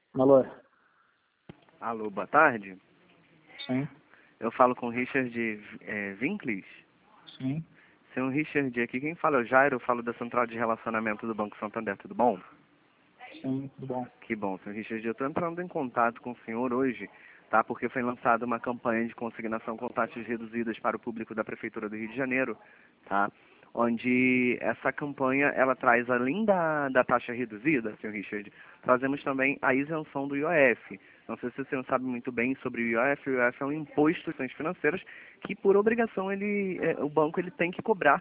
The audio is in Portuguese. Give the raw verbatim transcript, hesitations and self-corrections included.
Alô? Alô, boa tarde. Sim, Eu falo com o Richard é, Winkles. sim, Senhor Richard, aqui quem fala é o Jairo, eu falo da Central de Relacionamento do Banco Santander, tudo bom? sim, tudo bom. Que bom, senhor Richard. Eu estou entrando em contato com o senhor hoje, tá? Porque foi lançada uma campanha de consignação com taxas reduzidas para o público da Prefeitura do Rio de Janeiro, tá? Onde essa campanha, ela traz, além da, da taxa reduzida, senhor Richard, trazemos também a isenção do I O F. Não sei se o senhor sabe muito bem sobre o I O F. O I O F é um imposto de ações financeiras que, por obrigação, ele, é, o banco ele tem que cobrar